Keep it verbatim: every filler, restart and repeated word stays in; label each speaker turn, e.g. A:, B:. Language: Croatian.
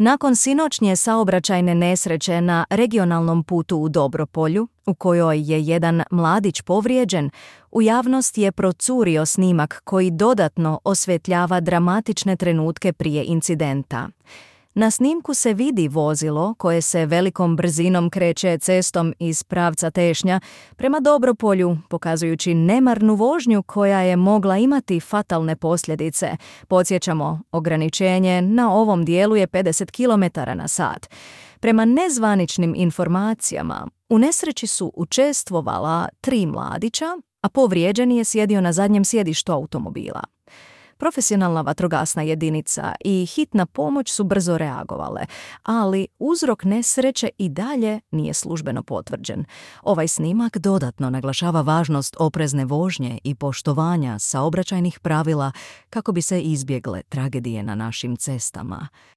A: Nakon sinoćnje saobraćajne nesreće na regionalnom putu u Dobropolju, u kojoj je jedan mladić povrijeđen, u javnost je procurio snimak koji dodatno osvjetljava dramatične trenutke prije incidenta. Na snimku se vidi vozilo koje se velikom brzinom kreće cestom iz pravca Tešnja prema Dobropolju, pokazujući nemarnu vožnju koja je mogla imati fatalne posljedice. Podsjećamo, ograničenje na ovom dijelu je pedeset kilometara na sat. Prema nezvaničnim informacijama, u nesreći su učestvovala tri mladića, a povrijeđeni je sjedio na zadnjem sjedištu automobila. Profesionalna vatrogasna jedinica i hitna pomoć su brzo reagovale, ali uzrok nesreće i dalje nije službeno potvrđen. Ovaj snimak dodatno naglašava važnost oprezne vožnje i poštovanja saobraćajnih pravila kako bi se izbjegle tragedije na našim cestama.